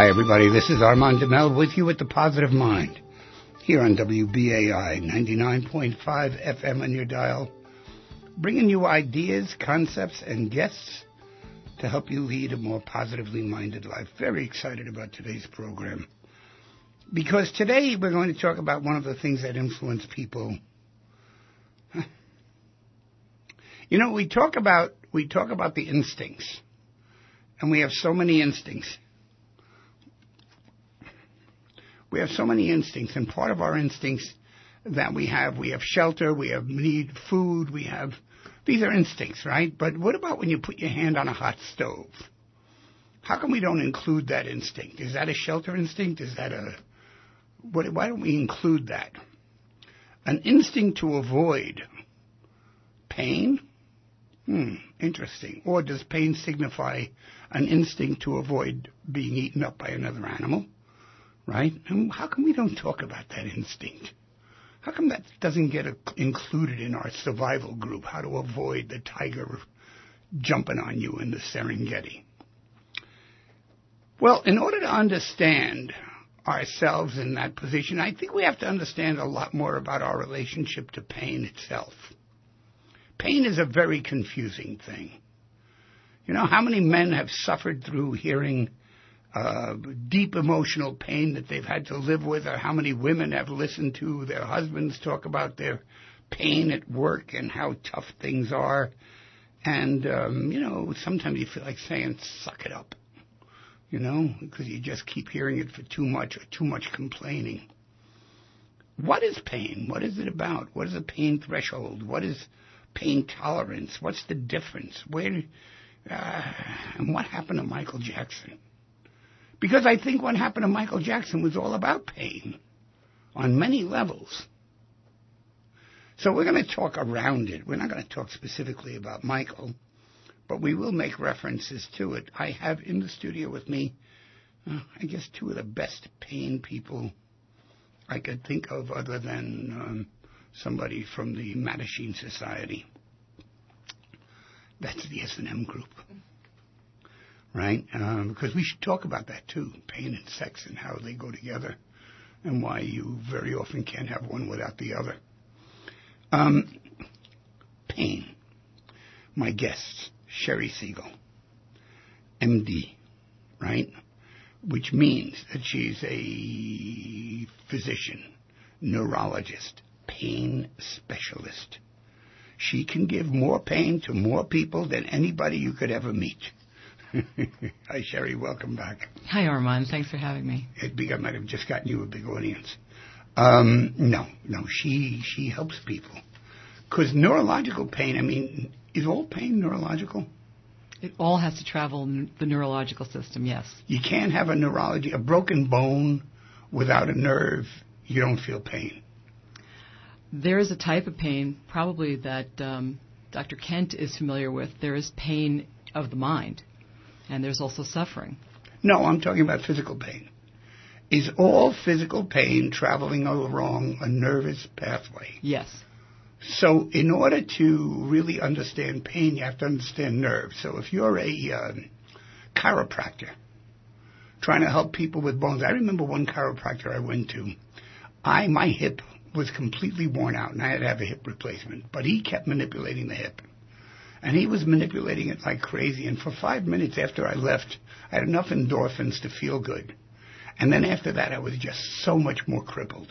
Hi, everybody. This is Armand Demel with you at The Positive Mind here on WBAI 99.5 FM on your dial, bringing you ideas, concepts, and guests to help you lead a more positively minded life. Very excited about today's program because today we're going to talk about one of the things that influence people. You know, we talk about the instincts, and we have so many instincts. We have so many instincts, and part of our instincts that we have shelter, we have need food, these are instincts, right? But what about when you put your hand on a hot stove? How come we don't include that instinct? Is that a shelter instinct? Why don't we include that? An instinct to avoid pain? Interesting. Or does pain signify an instinct to avoid being eaten up by another animal? Right? And how come we don't talk about that instinct? How come that doesn't get included in our survival group, how to avoid the tiger jumping on you in the Serengeti? Well, in order to understand ourselves in that position, I think we have to understand a lot more about our relationship to pain itself. Pain is a very confusing thing. You know, how many men have suffered through hearing deep emotional pain that they've had to live with, or how many women have listened to their husbands talk about their pain at work and how tough things are. And, you know, sometimes you feel like saying, suck it up, you know, because you just keep hearing it for too much complaining. What is pain? What is it about? What is a pain threshold? What is pain tolerance? What's the difference? And what happened to Michael Jackson? Because I think what happened to Michael Jackson was all about pain on many levels. So we're going to talk around it. We're not going to talk specifically about Michael, but we will make references to it. I have in the studio with me, I guess, two of the best pain people I could think of other than somebody from the Mattachine Society. That's the S&M group. Right? Because we should talk about that too, pain and sex and how they go together and why you very often can't have one without the other. Pain. My guest, Sherry Siegel, MD, right? Which means that she's a physician, neurologist, pain specialist. She can give more pain to more people than anybody you could ever meet. Hi, Sherry. Welcome back. Hi, Armand. Thanks for having me. I might have just gotten you a big audience. No. She helps people. Because neurological pain, I mean, is all pain neurological? It all has to travel the neurological system, yes. You can't have a broken bone without a nerve. You don't feel pain. There is a type of pain, probably that Dr. Kent is familiar with. There is pain of the mind. And there's also suffering. No, I'm talking about physical pain. Is all physical pain traveling along a nervous pathway? Yes. So in order to really understand pain, you have to understand nerves. So if you're a chiropractor trying to help people with bones, I remember one chiropractor I went to. My hip was completely worn out, and I had to have a hip replacement. But he kept manipulating the hip. And he was manipulating it like crazy. And for 5 minutes after I left, I had enough endorphins to feel good. And then after that, I was just so much more crippled.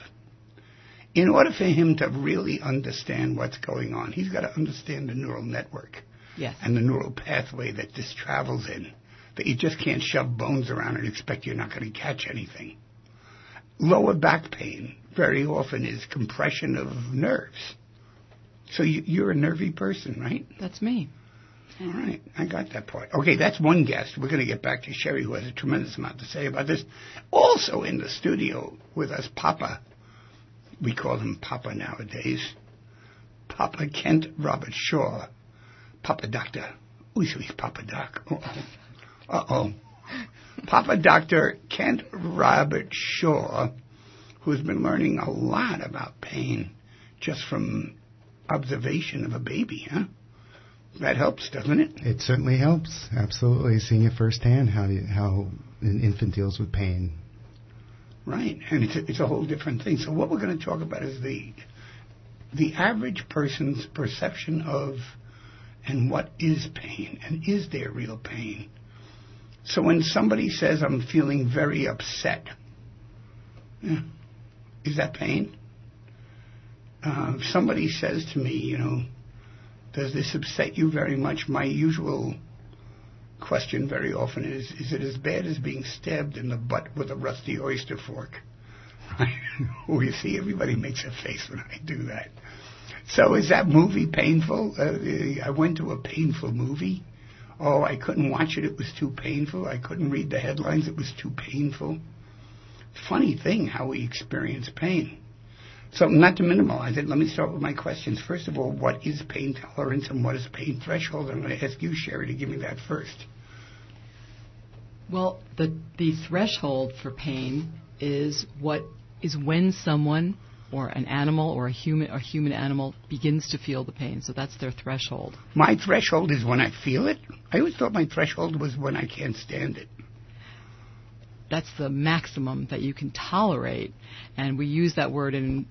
In order for him to really understand what's going on, he's got to understand the neural network. Yes. And the neural pathway that this travels in. That you just can't shove bones around and expect you're not going to catch anything. Lower back pain very often is compression of nerves. So you're a nervy person, right? That's me. All right. I got that part. Okay, that's one guest. We're going to get back to Sherry, who has a tremendous amount to say about this. Also in the studio with us, Papa. We call him Papa nowadays. Papa Kent Robert Shaw. Papa Doctor. Oh, so he's Papa Doc. Uh-oh. Papa Dr. Kent Robert Shaw, who's been learning a lot about pain just from observation of a baby, huh? That helps, doesn't it? It certainly helps. Absolutely. Seeing it firsthand, how an infant deals with pain. Right, and it's a whole different thing. So what we're going to talk about is the average person's perception of and what is pain, and is there real pain? So when somebody says, I'm feeling very upset, is that pain? If somebody says to me, does this upset you very much? My usual question very often is it as bad as being stabbed in the butt with a rusty oyster fork? Oh, you see, everybody makes a face when I do that. So is that movie painful? I went to a painful movie. Oh, I couldn't watch it. It was too painful. I couldn't read the headlines. It was too painful. Funny thing how we experience pain. So not to minimize it, let me start with my questions. First of all, what is pain tolerance and what is pain threshold? I'm going to ask you, Sherry, to give me that first. Well, the threshold for pain is when someone or an animal or a human animal begins to feel the pain. So that's their threshold. My threshold is when I feel it? I always thought my threshold was when I can't stand it. That's the maximum that you can tolerate, and we use that word in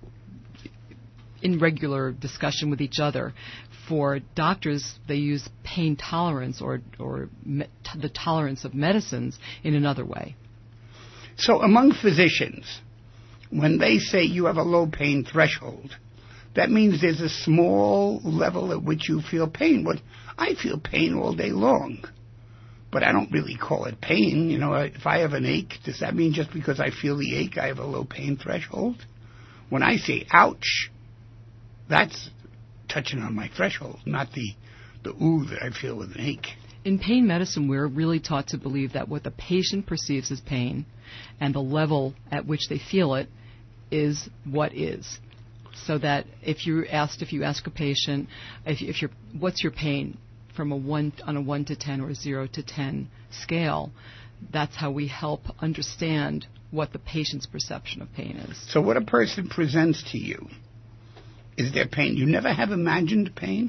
regular discussion with each other. For doctors, they use pain tolerance or the tolerance of medicines in another way. So among physicians, when they say you have a low pain threshold, that means there's a small level at which you feel pain. But I feel pain all day long. But I don't really call it pain. If I have an ache, does that mean just because I feel the ache, I have a low pain threshold? When I say ouch, that's touching on my threshold, not the ooh that I feel with an ache. In pain medicine, we're really taught to believe that what the patient perceives as pain and the level at which they feel it is what is. So that if you ask a patient, what's your pain? From a 1 to 10 or a 0 to 10 scale, that's how we help understand what the patient's perception of pain is. So what a person presents to you is their pain. You never have imagined pain?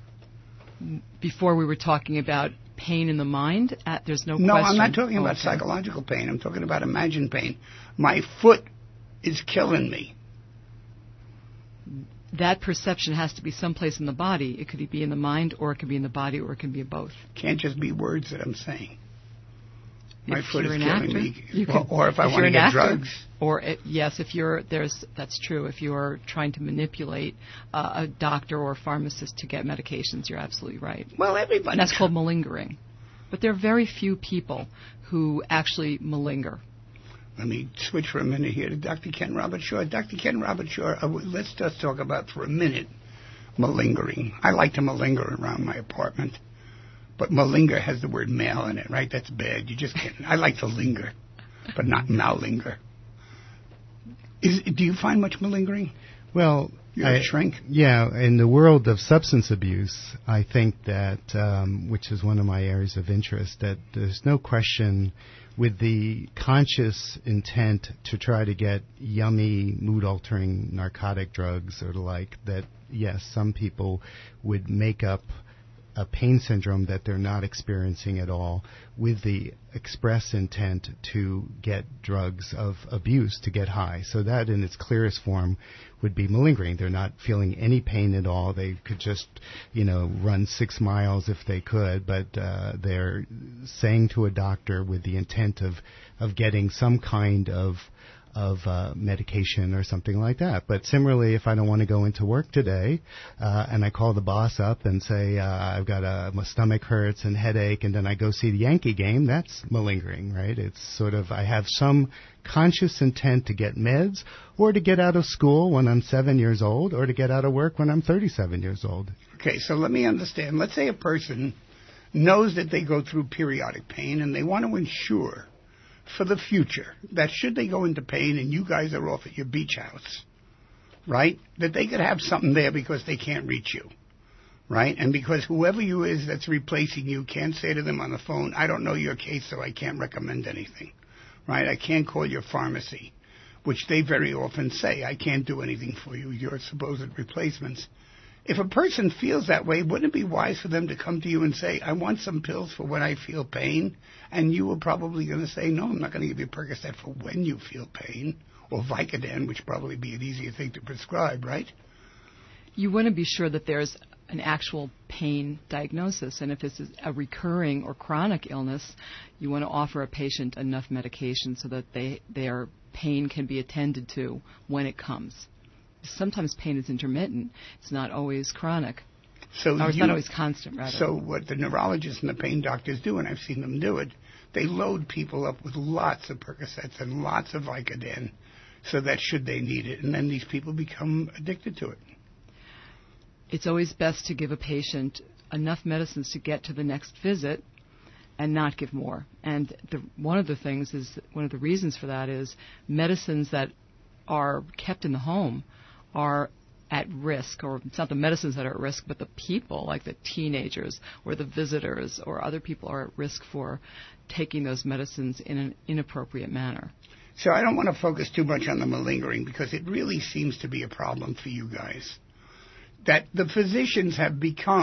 Before we were talking about pain in the mind, there's no question. No, I'm not talking about psychological pain. I'm talking about imagined pain. My foot is killing me. That perception has to be someplace in the body. It could be in the mind, or it could be in the body, or it can be both. Can't just be words that I'm saying. My foot is killing actor, me. Or if I want to get drugs. Or yes, that's true. If you're trying to manipulate a doctor or a pharmacist to get medications, you're absolutely right. Well, everybody. And that's called malingering. But there are very few people who actually malinger. Let me switch for a minute here to Dr. Ken Robert-Shaw. Dr. Ken Robert-Shaw, let's just talk about for a minute malingering. I like to malinger around my apartment, but malinger has the word mal in it, right? That's bad. You just can't. I like to linger, but not malinger. Do you find much malingering? Well, You're a shrink? Yeah, in the world of substance abuse, I think that, which is one of my areas of interest, that there's no question with the conscious intent to try to get yummy, mood-altering narcotic drugs or the like, that, yes, some people would make up a pain syndrome that they're not experiencing at all with the express intent to get drugs of abuse to get high. So that in its clearest form would be malingering. They're not feeling any pain at all. They could just, run 6 miles if they could, but they're saying to a doctor with the intent of getting some kind of medication or something like that. But similarly, if I don't want to go into work today, and I call the boss up and say, I've got my stomach hurts and headache, and then I go see the Yankee game, that's malingering, right? It's sort of, I have some conscious intent to get meds or to get out of school when I'm 7 years old or to get out of work when I'm 37 years old. Okay, so let me understand. Let's say a person knows that they go through periodic pain and they want to ensure for the future that should they go into pain and you guys are off at your beach house, right, that they could have something there because they can't reach you, right? And because whoever you is that's replacing you can't say to them on the phone, I don't know your case, so I can't recommend anything, right? I can't call your pharmacy, which they very often say, I can't do anything for you, your supposed replacements. if a person feels that way, wouldn't it be wise for them to come to you and say, I want some pills for when I feel pain? And you were probably going to say, no, I'm not going to give you Percocet for when you feel pain, or Vicodin, which probably be an easier thing to prescribe, right? You want to be sure that there's an actual pain diagnosis, and if this is a recurring or chronic illness, you want to offer a patient enough medication so that their pain can be attended to when it comes. Sometimes pain is intermittent. It's not always chronic. It's not always constant, rather. So what the neurologists and the pain doctors do, and I've seen them do it, they load people up with lots of Percocets and lots of Vicodin so that should they need it, and then these people become addicted to it. It's always best to give a patient enough medicines to get to the next visit and not give more. And one of the reasons for that is medicines that are kept in the home are at risk, or it's not the medicines that are at risk, but the people, like the teenagers or the visitors or other people, are at risk for taking those medicines in an inappropriate manner. So I don't want to focus too much on the malingering, because it really seems to be a problem for you guys. That the physicians have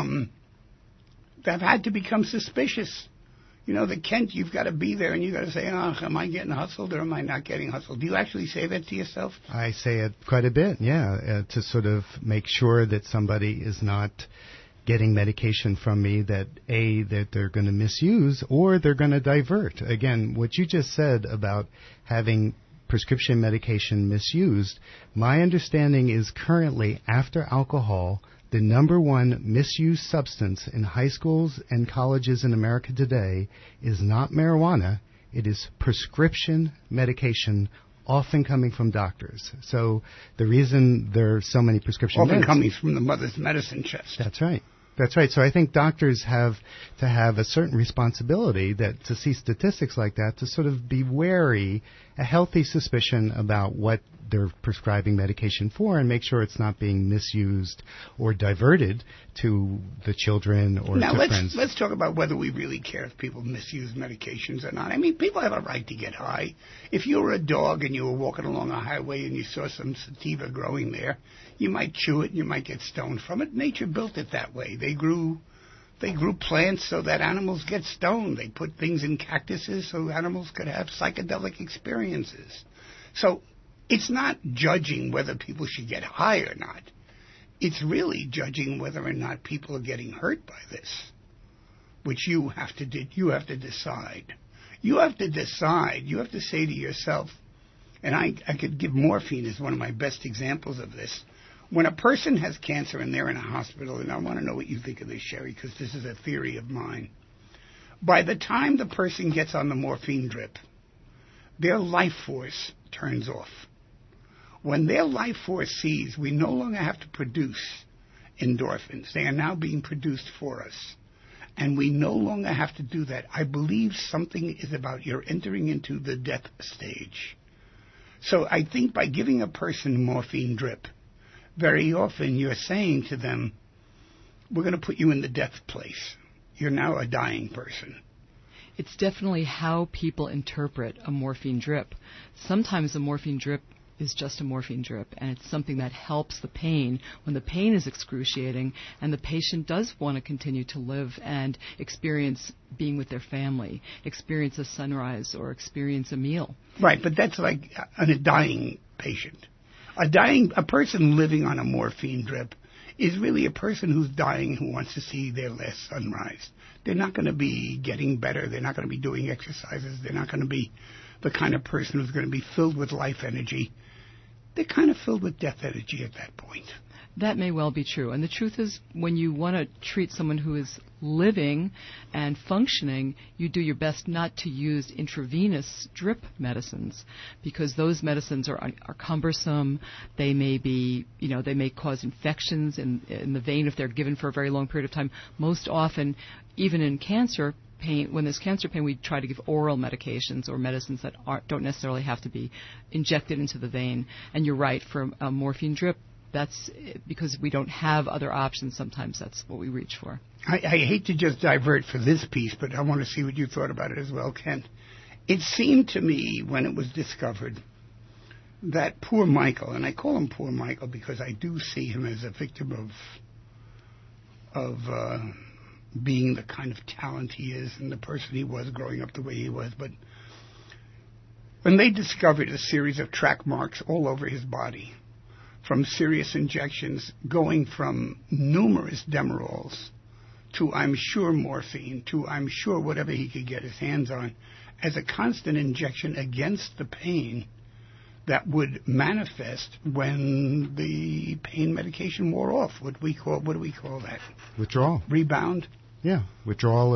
had to become suspicious. You know, Kent, you've got to be there and you've got to say, am I getting hustled or am I not getting hustled? Do you actually say that to yourself? I say it quite a bit, yeah, to sort of make sure that somebody is not getting medication from me that they're going to misuse or they're going to divert. Again, what you just said about having prescription medication misused, my understanding is currently, after alcohol, the number one misused substance in high schools and colleges in America today is not marijuana. It is prescription medication, often coming from doctors. So the reason there are so many prescription often coming from the mother's medicine chest. That's right. That's right. So I think doctors have to have a certain responsibility that to see statistics like that, to sort of be wary, a healthy suspicion about what they're prescribing medication for, and make sure it's not being misused or diverted to the children or to friends. Let's talk about whether we really care if people misuse medications or not. I mean, people have a right to get high. If you were a dog and you were walking along a highway and you saw some sativa growing there, you might chew it and you might get stoned from it. Nature built it that way. They grew plants so that animals get stoned. They put things in cactuses so animals could have psychedelic experiences. So it's not judging whether people should get high or not. It's really judging whether or not people are getting hurt by this, which you have to decide. You have to decide. You have to say to yourself, and I could give morphine as one of my best examples of this. When a person has cancer and they're in a hospital, and I want to know what you think of this, Sherry, because this is a theory of mine. By the time the person gets on the morphine drip, their life force turns off. When their life force ceases, we no longer have to produce endorphins. They are now being produced for us. And we no longer have to do that. I believe something is about you're entering into the death stage. So I think by giving a person morphine drip, very often you're saying to them, we're going to put you in the death place. You're now a dying person. It's definitely how people interpret a morphine drip. Sometimes a morphine drip is just a morphine drip, and it's something that helps the pain when the pain is excruciating and the patient does want to continue to live and experience being with their family, experience a sunrise or experience a meal. Right, but that's like a dying patient. A person living on a morphine drip is really a person who's dying who wants to see their last sunrise. They're not going to be getting better. They're not going to be doing exercises. They're not going to be the kind of person who's going to be filled with life energy. They're kind of filled with death energy at that point. That may well be true. And the truth is, when you want to treat someone who is living and functioning, you do your best not to use intravenous drip medicines, because those medicines are cumbersome. They may be, they may cause infections in the vein if they're given for a very long period of time. Most often, even in cancer pain, when there's cancer pain, we try to give oral medications or medicines that don't necessarily have to be injected into the vein. And you're right, for a morphine drip, that's because we don't have other options. Sometimes that's what we reach for. I hate to just divert for this piece, but I want to see what you thought about it as well, Kent. It seemed to me when it was discovered that poor Michael, and I call him poor Michael because I do see him as a victim of being the kind of talent he is and the person he was growing up the way he was. But when they discovered a series of track marks all over his body from serious injections, going from numerous Demerols to, I'm sure, morphine, to, I'm sure, whatever he could get his hands on, as a constant injection against the pain that would manifest when the pain medication wore off. What do we call that? Withdrawal. Rebound? Yeah. Withdrawal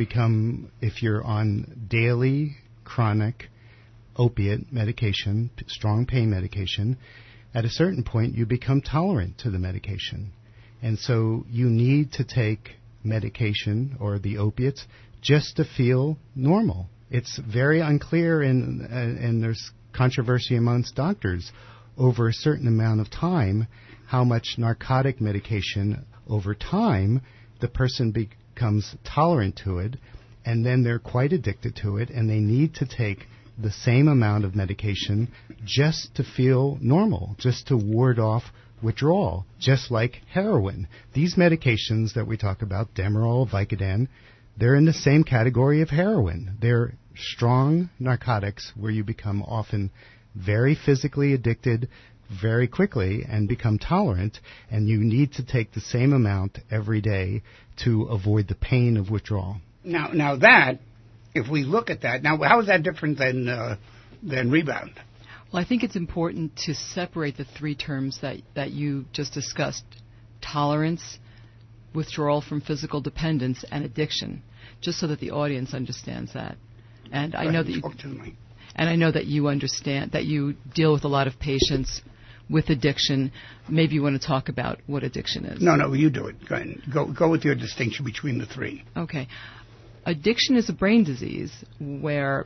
if you're on daily chronic opiate medication, strong pain medication, at a certain point you become tolerant to the medication. And so you need to take medication or the opiates just to feel normal. It's very unclear, and there's controversy amongst doctors over a certain amount of time how much narcotic medication over time the person becomes tolerant to it, and then they're quite addicted to it, and they need to take the same amount of medication just to feel normal, just to ward off withdrawal, just like heroin. These medications that we talk about, Demerol, Vicodin, they're in the same category of heroin. They're strong narcotics where you become often very physically addicted very quickly and become tolerant, and you need to take the same amount every day to avoid the pain of withdrawal. Now that, if we look at that, now how is that different than rebound? Well, I think it's important to separate the three terms that you just discussed: tolerance, withdrawal from physical dependence, and addiction, just so that the audience understands that. And I know that you understand that you deal with a lot of patients with addiction. Maybe you want to talk about what addiction is. No, you do it. Go ahead. Go with your distinction between the three. Okay. Addiction is a brain disease where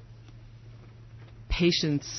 people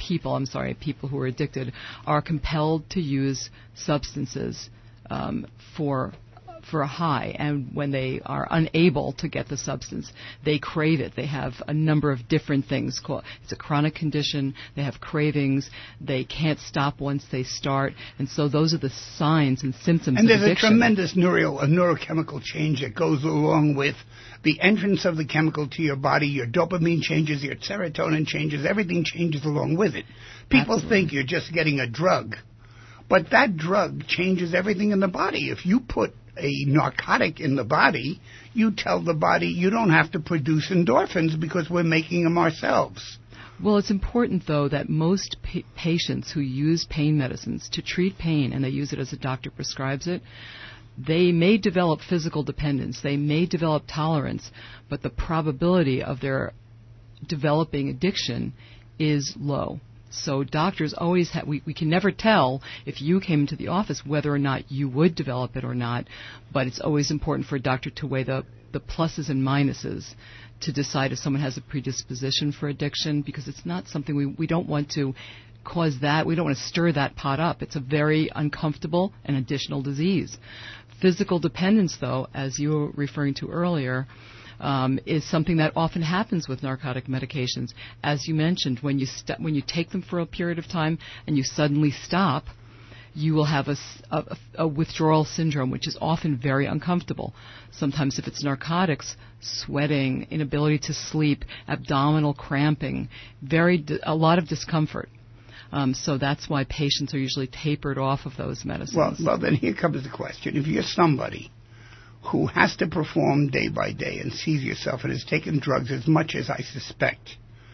who are addicted are compelled to use substances for a high, and when they are unable to get the substance, they crave it. They have a number of different things. It's a chronic condition. They have cravings. They can't stop once they start, and so those are the signs and symptoms of addiction. And there's a tremendous neurochemical change that goes along with the entrance of the chemical to your body. Your dopamine changes, your serotonin changes, everything changes along with it. People think you're just getting a drug, but that drug changes everything in the body. If you put a narcotic in the body, you tell the body you don't have to produce endorphins because we're making them ourselves. Well, it's important, though, that most patients who use pain medicines to treat pain, and they use it as a doctor prescribes it, they may develop physical dependence, they may develop tolerance, but the probability of their developing addiction is low. So doctors always we can never tell if you came into the office whether or not you would develop it or not, but it's always important for a doctor to weigh the pluses and minuses to decide if someone has a predisposition for addiction, because it's not something we don't want to cause that. We don't want to stir that pot up. It's a very uncomfortable and additional disease. Physical dependence, though, as you were referring to earlier, is something that often happens with narcotic medications. As you mentioned, when you take them for a period of time and you suddenly stop, you will have a withdrawal syndrome, which is often very uncomfortable. Sometimes if it's narcotics, sweating, inability to sleep, abdominal cramping, a lot of discomfort. So that's why patients are usually tapered off of those medicines. Well, then here comes the question. If you're somebody who has to perform day by day and sees yourself and has taken drugs as much as I suspect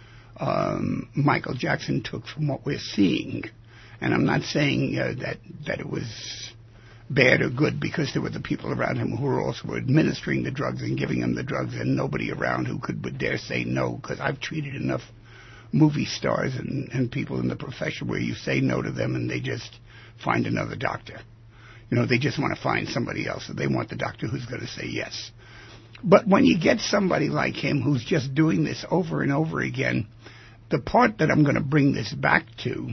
Michael Jackson took from what we're seeing, and I'm not saying that it was bad or good, because there were the people around him who were also administering the drugs and giving him the drugs, and nobody around who would dare say no, because I've treated enough movie stars and people in the profession where you say no to them and they just find another doctor. They just want to find somebody else, and they want the doctor who's going to say yes. But when you get somebody like him who's just doing this over and over again, the part that I'm going to bring this back to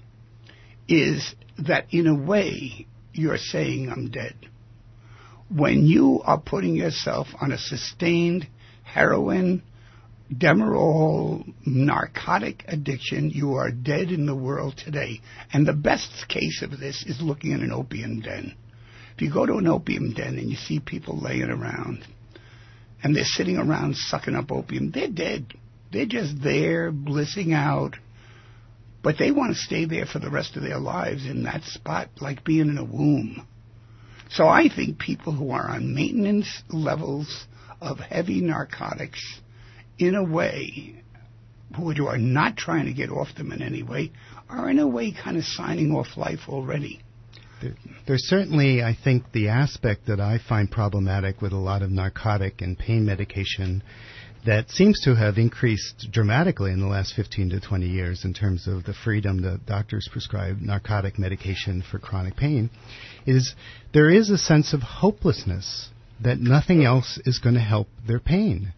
is that, in a way, you're saying I'm dead. When you are putting yourself on a sustained heroin, Demerol, narcotic addiction, you are dead in the world today. And the best case of this is looking at an opium den. If you go to an opium den and you see people laying around and they're sitting around sucking up opium, they're dead. They're just there, blissing out. But they want to stay there for the rest of their lives in that spot, like being in a womb. So I think people who are on maintenance levels of heavy narcotics, in a way, who are not trying to get off them in any way, are in a way kind of signing off life already. There's certainly, I think, the aspect that I find problematic with a lot of narcotic and pain medication that seems to have increased dramatically in the last 15 to 20 years in terms of the freedom that doctors prescribe narcotic medication for chronic pain, is there is a sense of hopelessness that nothing else is going to help their pain.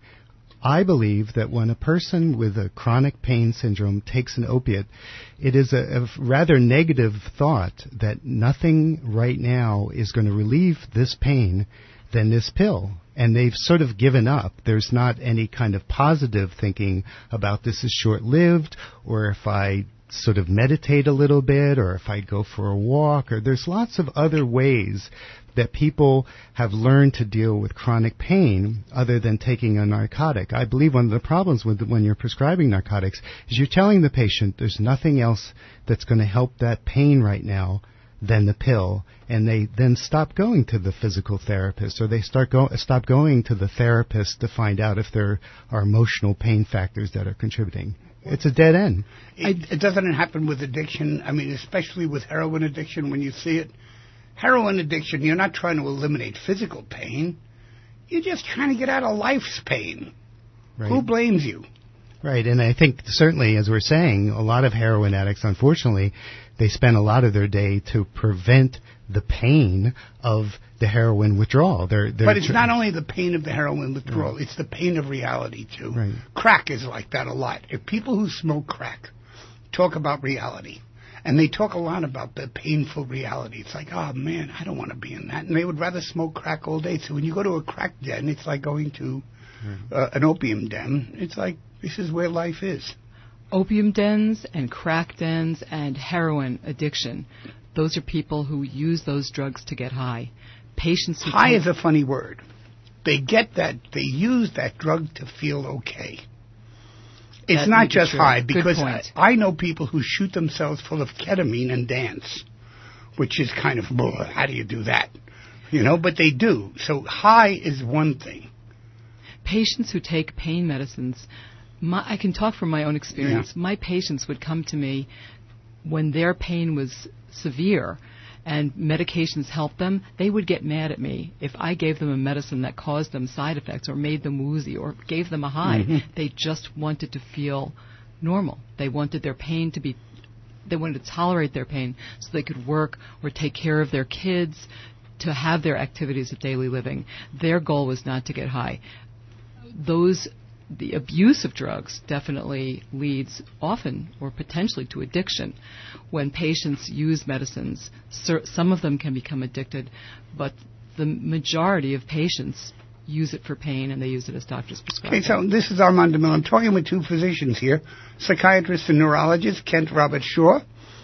I believe that when a person with a chronic pain syndrome takes an opiate, it is a rather negative thought that nothing right now is going to relieve this pain than this pill. And they've sort of given up. There's not any kind of positive thinking about this is short-lived, or if I sort of meditate a little bit, or if I go for a walk, or there's lots of other ways that people have learned to deal with chronic pain other than taking a narcotic. I believe one of the problems with when you're prescribing narcotics is you're telling the patient there's nothing else that's going to help that pain right now than the pill, and they then stop going to the physical therapist, or they stop going to the therapist to find out if there are emotional pain factors that are contributing. It's a dead end. It doesn't happen with addiction. I mean, especially with heroin addiction, when you see it. Heroin addiction, you're not trying to eliminate physical pain. You're just trying to get out of life's pain. Right. Who blames you? Right, and I think certainly, as we're saying, a lot of heroin addicts, unfortunately, they spend a lot of their day to prevent the pain of the heroin withdrawal. But it's not only the pain of the heroin withdrawal, it's the pain of reality, too. Right. Crack is like that a lot. If people who smoke crack talk about reality, and they talk a lot about the painful reality, it's like, oh, man, I don't want to be in that. And they would rather smoke crack all day. So when you go to a crack den, it's like going to an opium den. It's like, this is where life is. Opium dens and crack dens and heroin addiction, those are people who use those drugs to get high. Patients who high is a funny word. They get that, they use that drug to feel okay. It's not just high, because I know people who shoot themselves full of ketamine and dance, which is kind of, how do you do that? You know, but they do. So high is one thing. Patients who take pain medicines, I can talk from my own experience. Yeah. My patients would come to me when their pain was severe and medications helped them. They would get mad at me if I gave them a medicine that caused them side effects or made them woozy or gave them a high. Mm-hmm. They just wanted to feel normal. They wanted their pain to be, they wanted to tolerate their pain so they could work or take care of their kids, to have their activities of daily living. Their goal was not to get high. The abuse of drugs definitely leads often or potentially to addiction. When patients use medicines, some of them can become addicted, but the majority of patients use it for pain, and they use it as doctors prescribe. Okay, so this is Armand DeMille. I'm talking with two physicians here, psychiatrist and neurologist Kent Robert Shaw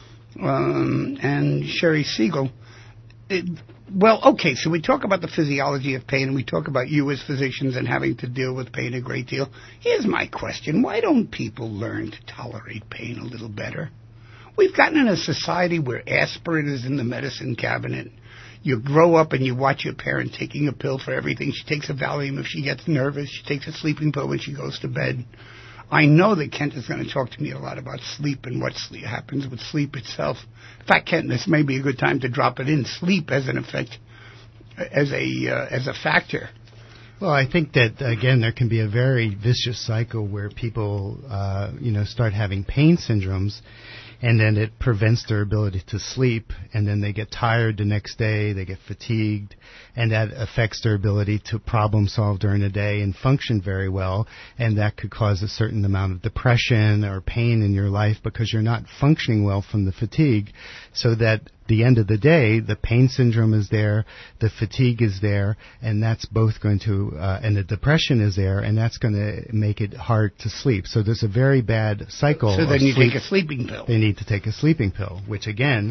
and Sherry Siegel. Well, okay, so we talk about the physiology of pain, and we talk about you as physicians and having to deal with pain a great deal. Here's my question. Why don't people learn to tolerate pain a little better? We've gotten in a society where aspirin is in the medicine cabinet. You grow up and you watch your parent taking a pill for everything. She takes a Valium if she gets nervous. She takes a sleeping pill when she goes to bed. I know that Kent is going to talk to me a lot about sleep and what happens with sleep itself. In fact, Kent, this may be a good time to drop it in. Sleep as an effect, as a factor. Well, I think that, again, there can be a very vicious cycle where people, start having pain syndromes, and then it prevents their ability to sleep, and then they get tired the next day, they get fatigued, and that affects their ability to problem solve during the day and function very well, and that could cause a certain amount of depression or pain in your life because you're not functioning well from the fatigue, so that the end of the day, the pain syndrome is there, the fatigue is there, and that's both going to, and the depression is there, and that's going to make it hard to sleep. So there's a very bad cycle. So then you take a sleeping pill. They need to take a sleeping pill, which again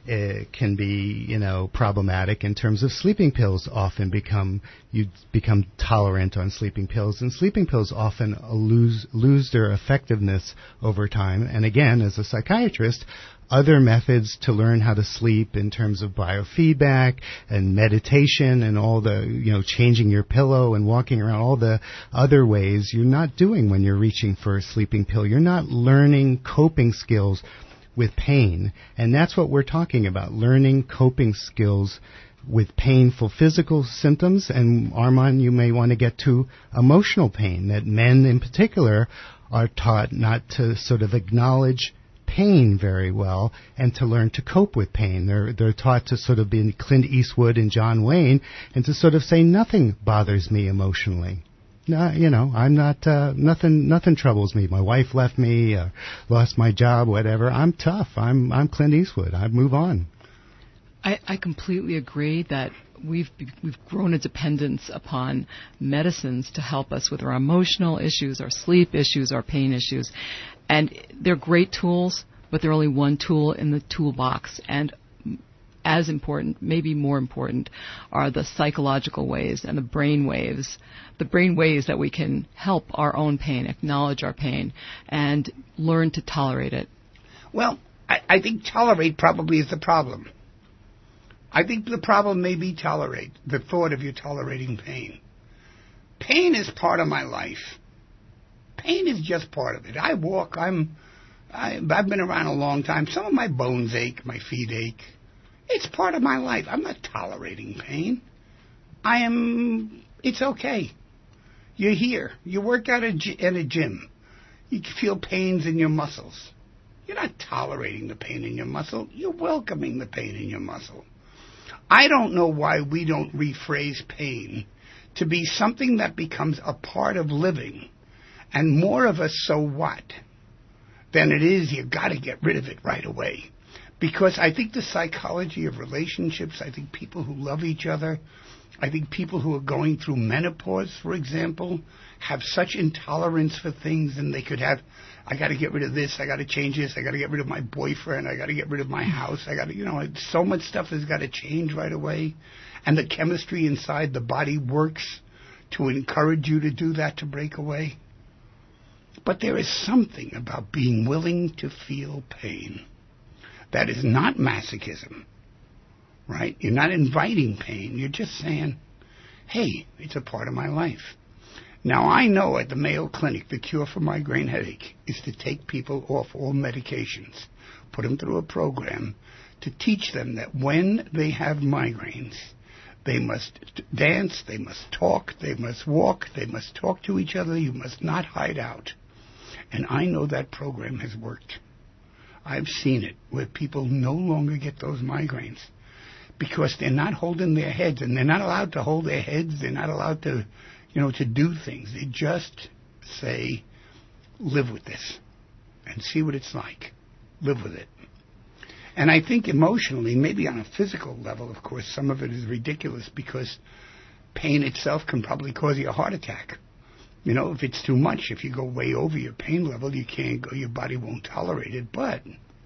can be, problematic in terms of sleeping pills. You become tolerant on sleeping pills, and sleeping pills often lose their effectiveness over time. And again, as a psychiatrist, other methods to learn how to sleep in terms of biofeedback and meditation and all the, changing your pillow and walking around, all the other ways you're not doing when you're reaching for a sleeping pill. You're not learning coping skills with pain. And that's what we're talking about, learning coping skills with painful physical symptoms. And Armand, you may want to get to emotional pain, that men in particular are taught not to sort of acknowledge pain very well and to learn to cope with pain. They're taught to sort of be Clint Eastwood and John Wayne and to sort of say nothing bothers me emotionally. No, I'm not, nothing troubles me. My wife left me, lost my job, whatever. I'm tough. I'm Clint Eastwood. I move on. I completely agree that we've grown a dependence upon medicines to help us with our emotional issues, our sleep issues, our pain issues. And they're great tools, but they're only one tool in the toolbox. And as important, maybe more important, are the psychological ways and the brain waves that we can help our own pain, acknowledge our pain, and learn to tolerate it. Well, I think tolerate probably is the problem. I think the problem may be tolerate, the thought of you tolerating pain. Pain is part of my life. Pain is just part of it. I walk, I've been around a long time. Some of my bones ache, my feet ache. It's part of my life. I'm not tolerating pain. It's okay. You're here. You work out in a gym. You feel pains in your muscles. You're not tolerating the pain in your muscle. You're welcoming the pain in your muscle. I don't know why we don't rephrase pain to be something that becomes a part of living and more of a so what than it is you got to get rid of it right away. Because I think the psychology of relationships, I think people who love each other, I think people who are going through menopause, for example, have such intolerance for things, and they could have, I got to get rid of this, I got to change this, I got to get rid of my boyfriend, I got to get rid of my house, I got to, so much stuff has got to change right away. And the chemistry inside the body works to encourage you to do that, to break away. But there is something about being willing to feel pain. That is not masochism, right? You're not inviting pain. You're just saying, hey, it's a part of my life. Now, I know at the Mayo Clinic, the cure for migraine headache is to take people off all medications, put them through a program to teach them that when they have migraines, they must dance, they must talk, they must walk, they must talk to each other, you must not hide out. And I know that program has worked. I've seen it where people no longer get those migraines because they're not holding their heads, and they're not allowed to hold their heads. They're not allowed to, to do things. They just say, live with this and see what it's like. Live with it. And I think emotionally, maybe on a physical level, of course, some of it is ridiculous because pain itself can probably cause you a heart attack. If it's too much, if you go way over your pain level, you can't go, your body won't tolerate it. But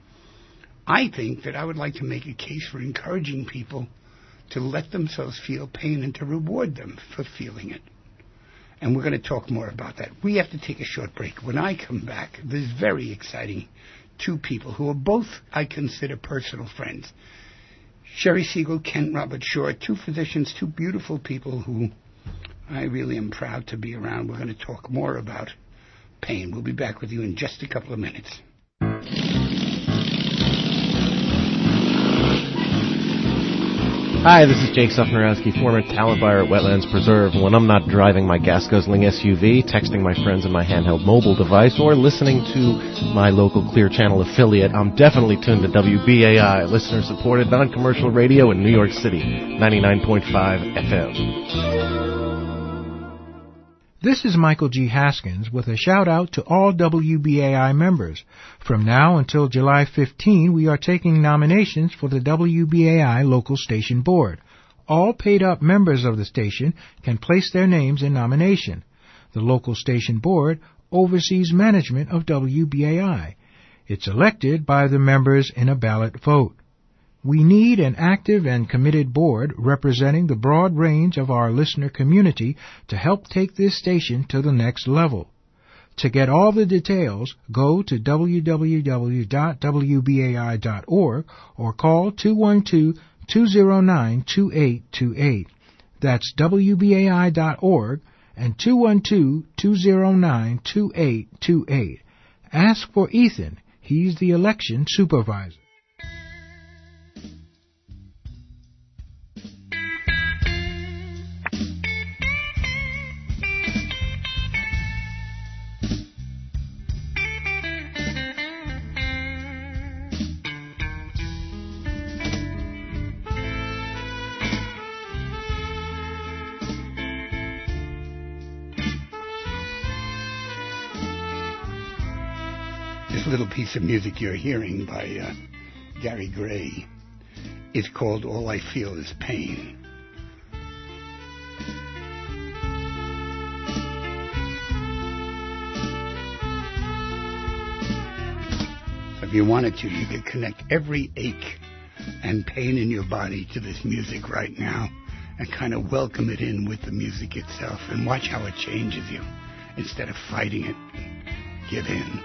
I think that I would like to make a case for encouraging people to let themselves feel pain and to reward them for feeling it. And we're going to talk more about that. We have to take a short break. When I come back, there's very exciting two people who are both, I consider, personal friends. Sherry Siegel, Kent Robert Shaw, two physicians, two beautiful people who I really am proud to be around. We're going to talk more about pain. We'll be back with you in just a couple of minutes. Hi, this is Jake Sufnerowski, former talent buyer at Wetlands Preserve. When I'm not driving my gas-guzzling SUV, texting my friends on my handheld mobile device, or listening to my local Clear Channel affiliate, I'm definitely tuned to WBAI, listener-supported non-commercial radio in New York City, 99.5 FM. This is Michael G. Haskins with a shout-out to all WBAI members. From now until July 15, we are taking nominations for the WBAI Local Station Board. All paid-up members of the station can place their names in nomination. The Local Station Board oversees management of WBAI. It's elected by the members in a ballot vote. We need an active and committed board representing the broad range of our listener community to help take this station to the next level. To get all the details, go to www.wbai.org or call 212-209-2828. That's wbai.org and 212-209-2828. Ask for Ethan. He's the election supervisor. This little piece of music you're hearing by Gary Gray is called All I Feel Is Pain. So if you wanted to, you could connect every ache and pain in your body to this music right now and kind of welcome it in with the music itself and watch how it changes you instead of fighting it. Give in.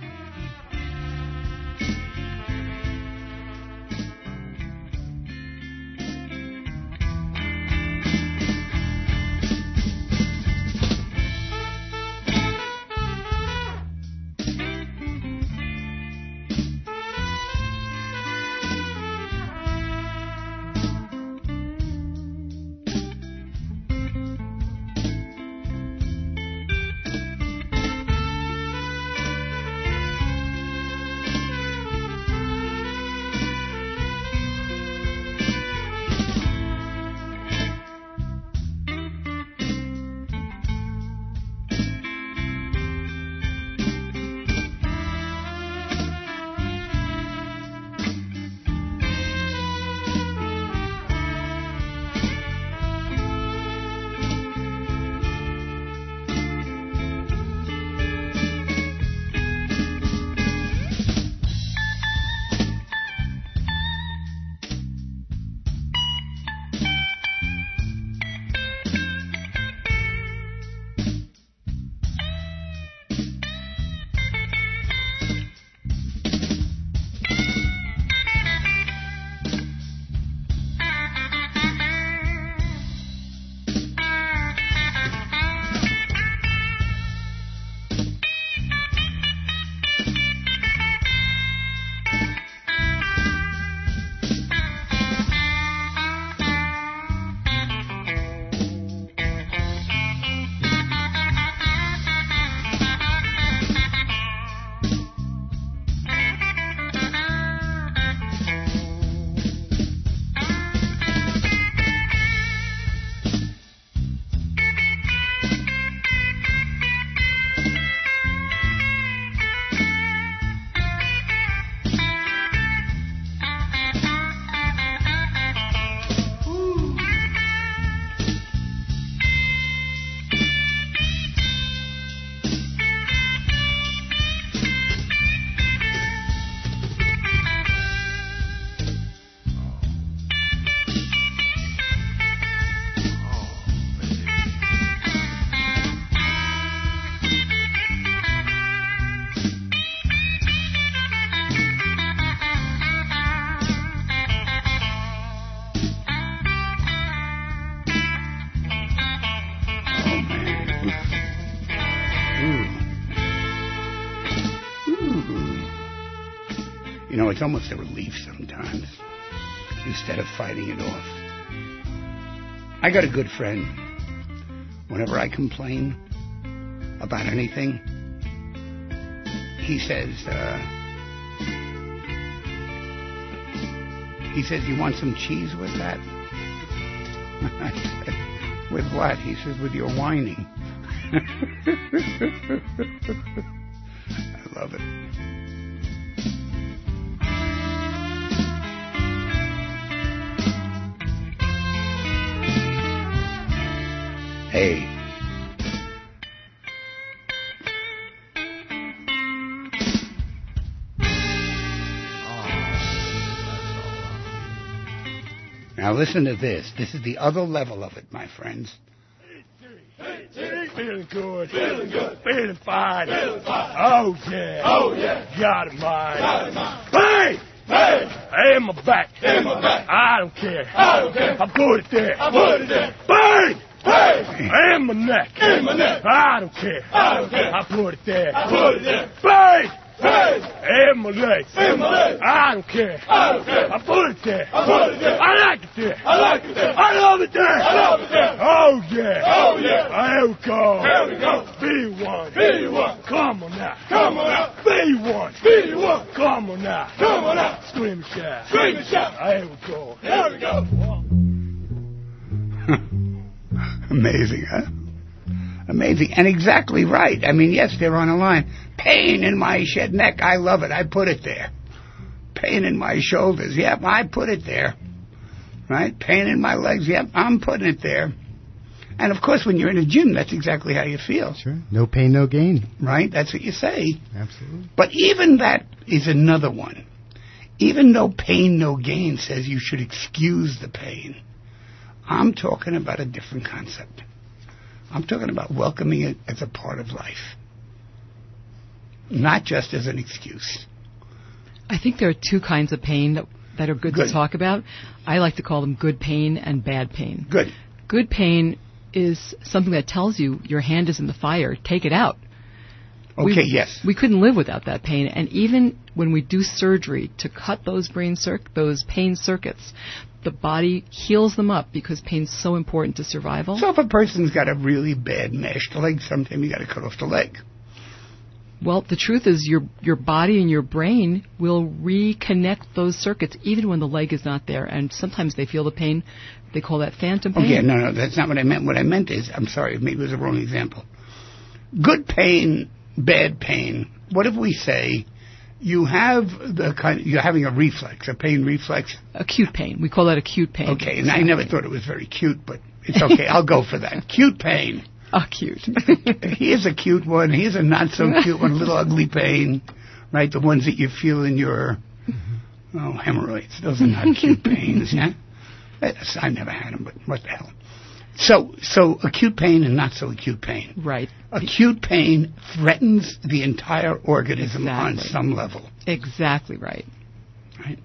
You know, it's almost a relief sometimes, instead of fighting it off. I got a good friend. Whenever I complain about anything, he says, you want some cheese with that? I said, with what? He says, with your whining. I love it. Hey. Now listen to this. This is the other level of it, my friends. Feeling good. Feeling good. Feeling fine. Feeling fine. Oh, yeah. Oh, yeah. Got it, mine. Got it, mine. Bang! Bang! In my back. In my back. I don't care. I don't care. I put it there. I put it there. Bang! Bang! In my neck. In my neck. I don't care. I don't care. I put it there. I put it there. Bang! Bang! In my legs. In my legs. I don't care. I don't care. I put it there. I put it there. I like it there. I like it there. I love it there. I love it there. Oh yeah. Oh yeah. Here we go. Here we go. B1. B1. Come on now. Come on now. B1. B1. Come on now. Come on now. Scream and shout. Scream and shout. Here we go. Here we go. Amazing, huh? Amazing. And exactly right. I mean, yes, they're on a line. Pain in my neck. I love it. I put it there. Pain in my shoulders. Yep, I put it there. Right? Pain in my legs. Yep, I'm putting it there. And, of course, when you're in a gym, that's exactly how you feel. Sure. No pain, no gain. Right? That's what you say. Absolutely. But even that is another one. Even no pain, no gain says you should excuse the pain. I'm talking about a different concept. I'm talking about welcoming it as a part of life, not just as an excuse. I think there are two kinds of pain that are good to talk about. I like to call them good pain and bad pain. Good. Good pain is something that tells you your hand is in the fire, take it out. Okay, yes. We couldn't live without that pain, and even when we do surgery to cut those those pain circuits, the body heals them up because pain's so important to survival. So if a person's got a really bad mashed leg, sometimes you got to cut off the leg. Well, the truth is your body and your brain will reconnect those circuits even when the leg is not there, and sometimes they feel the pain. They call that phantom pain. Okay, no, that's not what I meant. What I meant is, I'm sorry, maybe it was a wrong example. Good pain, bad pain. What if we say you have you're having a reflex, a pain reflex? Acute pain. We call that acute pain. Okay, and I never thought it was very cute, but it's okay. I'll go for that. Cute pain. Acute. Here's a cute one. Here's a not so cute one. A little ugly pain, right? The ones that you feel in your hemorrhoids. Those are not cute pains, yeah? I never had them, but what the hell? So acute pain and not so acute pain. Right. Acute pain threatens the entire organism on some level. Exactly right. Right.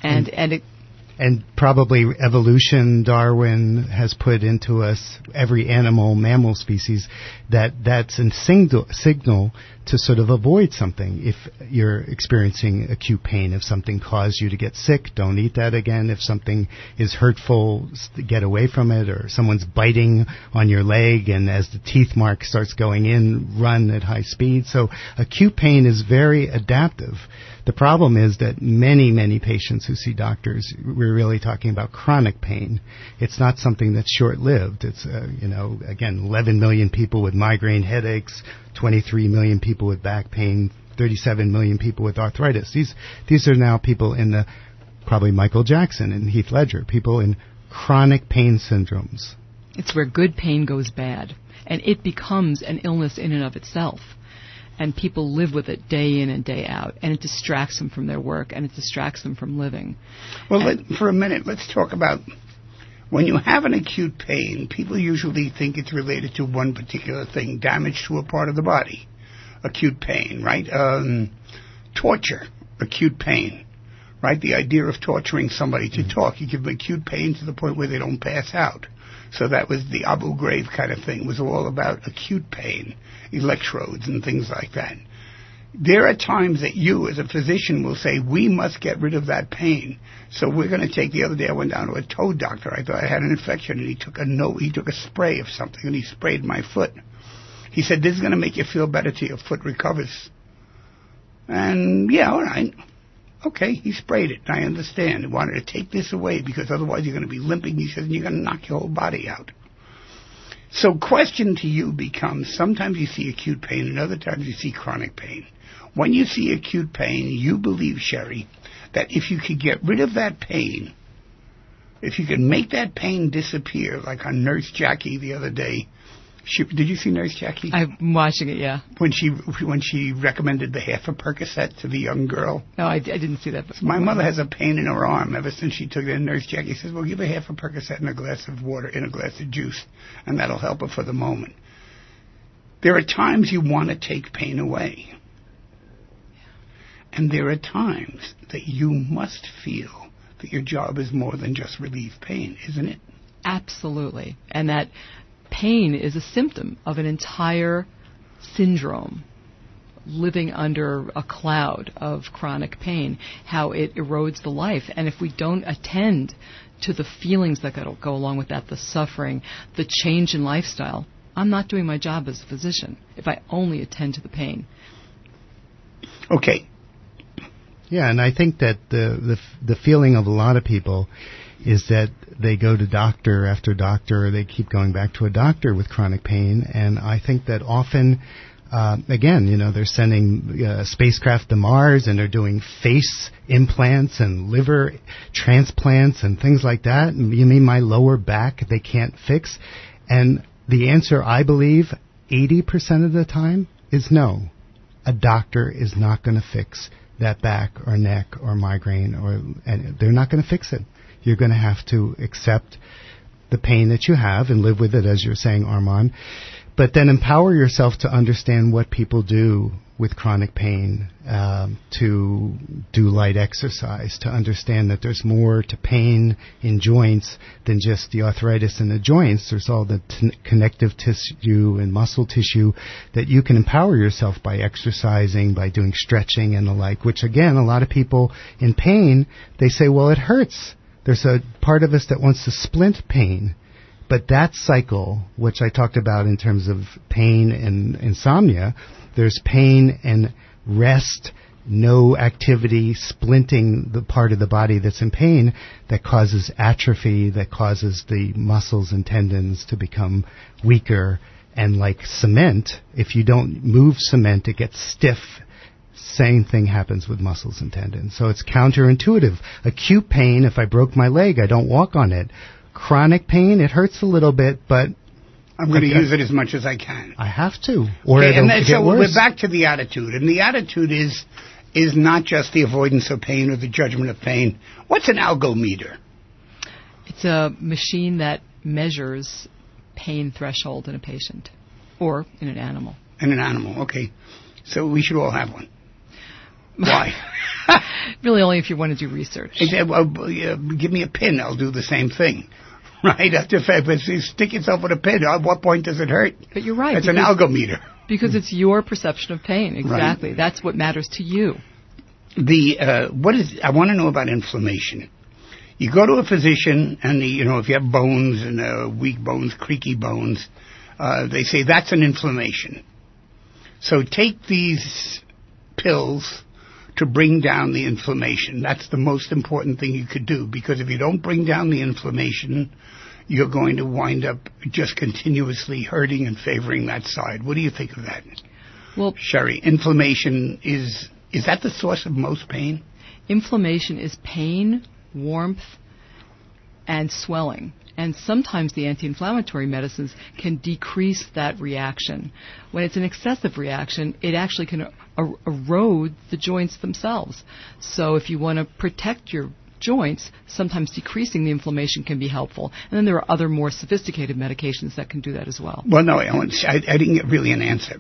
And probably evolution, Darwin has put into us, every mammal species, that's a signal to sort of avoid something. If you're experiencing acute pain, if something caused you to get sick, don't eat that again. If something is hurtful, get away from it. Or someone's biting on your leg, and as the teeth mark starts going in, run at high speed. So acute pain is very adaptive. The problem is that many, many patients who see doctors, we're really talking about chronic pain. It's not something that's short-lived. It's, again, 11 million people with migraine headaches, 23 million people with back pain, 37 million people with arthritis. These are now people in probably Michael Jackson and Heath Ledger, people in chronic pain syndromes. It's where good pain goes bad, and it becomes an illness in and of itself. And people live with it day in and day out, and it distracts them from their work, and it distracts them from living. Well, for a minute, let's talk about when you have an acute pain, people usually think it's related to one particular thing, damage to a part of the body. Acute pain, right? Torture, acute pain, right? The idea of torturing somebody to talk. You give them acute pain to the point where they don't pass out. So that was the Abu Ghraib kind of thing. It was all about acute pain, electrodes and things like that. There are times that you, as a physician, will say, we must get rid of that pain. So we're going to take, the other day I went down to a toe doctor. I thought I had an infection, and he took a spray of something, and he sprayed my foot. He said, this is going to make you feel better till your foot recovers. And, yeah, all right. Okay, he sprayed it. I understand. He wanted to take this away because otherwise you're going to be limping. He says, and you're going to knock your whole body out. So question to you becomes, sometimes you see acute pain and other times you see chronic pain. When you see acute pain, you believe, Sherry, that if you could get rid of that pain, if you could make that pain disappear, like on Nurse Jackie the other day, Did you see Nurse Jackie? I'm watching it, yeah. When she recommended the half a Percocet to the young girl. No, I didn't see that before. My mother has a pain in her arm ever since she took it. And Nurse Jackie says, well, give her half a Percocet in a glass of water, in a glass of juice, and that'll help her for the moment. There are times you want to take pain away. And there are times that you must feel that your job is more than just relieve pain, isn't it? Absolutely. And that pain is a symptom of an entire syndrome, living under a cloud of chronic pain, how it erodes the life. And if we don't attend to the feelings that go along with that, the suffering, the change in lifestyle, I'm not doing my job as a physician if I only attend to the pain. Okay. Yeah, and I think that the feeling of a lot of people is that they go to doctor after doctor, or they keep going back to a doctor with chronic pain, and I think that often, again, they're sending spacecraft to Mars, and they're doing face implants and liver transplants and things like that. You mean my lower back they can't fix? And the answer, I believe, 80% of the time is no. A doctor is not going to fix that back or neck or migraine, and they're not going to fix it. You're going to have to accept the pain that you have and live with it, as you're saying, Armand. But then empower yourself to understand what people do with chronic pain, to do light exercise, to understand that there's more to pain in joints than just the arthritis in the joints. There's all the connective tissue and muscle tissue that you can empower yourself by exercising, by doing stretching and the like, which, again, a lot of people in pain, they say, well, it hurts. There's a part of us that wants to splint pain. But that cycle, which I talked about in terms of pain and insomnia, there's pain and rest, no activity, splinting the part of the body that's in pain that causes atrophy, that causes the muscles and tendons to become weaker. And like cement, if you don't move cement, it gets stiff. Same thing happens with muscles and tendons. So it's counterintuitive. Acute pain, if I broke my leg, I don't walk on it. Chronic pain, it hurts a little bit, but I'm going to use it as much as I can. I have to, or it'll get so worse. We're back to the attitude, and the attitude is not just the avoidance of pain or the judgment of pain. What's an algometer? It's a machine that measures pain threshold in a patient or in an animal. In an animal, okay. So we should all have one. Why? Really only if you want to do research. Well, give me a pin, I'll do the same thing. Right? If you stick yourself with a pin, at what point does it hurt? But you're right. It's an algometer. Because it's your perception of pain. Exactly. Right. That's what matters to you. I want to know about inflammation. You go to a physician, and if you have bones and weak bones, creaky bones, they say that's an inflammation. So take these pills to bring down the inflammation. That's the most important thing you could do, because if you don't bring down the inflammation, you're going to wind up just continuously hurting and favoring that side. What do you think of that? Well, Sherry, inflammation is that the source of most pain? Inflammation is pain, warmth, and swelling. And sometimes the anti-inflammatory medicines can decrease that reaction. When it's an excessive reaction, it actually can erode the joints themselves. So if you want to protect your joints, sometimes decreasing the inflammation can be helpful. And then there are other more sophisticated medications that can do that as well. Well, no, I didn't get really an answer.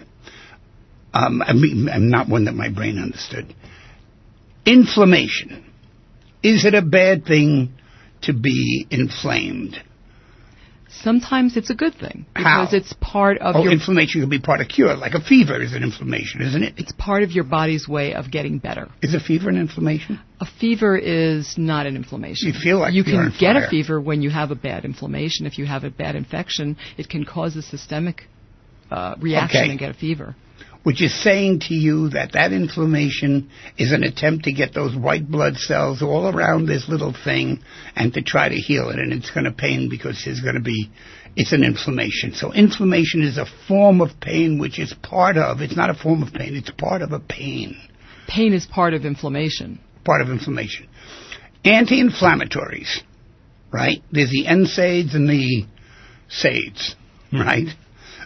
I'm not one that my brain understood. Inflammation. Is it a bad thing to be inflamed? Sometimes it's a good thing, because it's part of your... inflammation can be part of cure, like a fever is an inflammation, isn't it? It's part of your body's way of getting better. Is a fever an inflammation? A fever is not an inflammation. You feel like you you're can on get fire. a fever when you have a bad inflammation. If you have a bad infection, it can cause a systemic reaction and get a fever. Which is saying to you that inflammation is an attempt to get those white blood cells all around this little thing and to try to heal it. And it's going to pain because it's an inflammation. So inflammation is a form of pain, which is it's not a form of pain, it's part of a pain. Pain is part of inflammation. Part of inflammation. Anti-inflammatories, right? There's the NSAIDs and the SAIDs, right?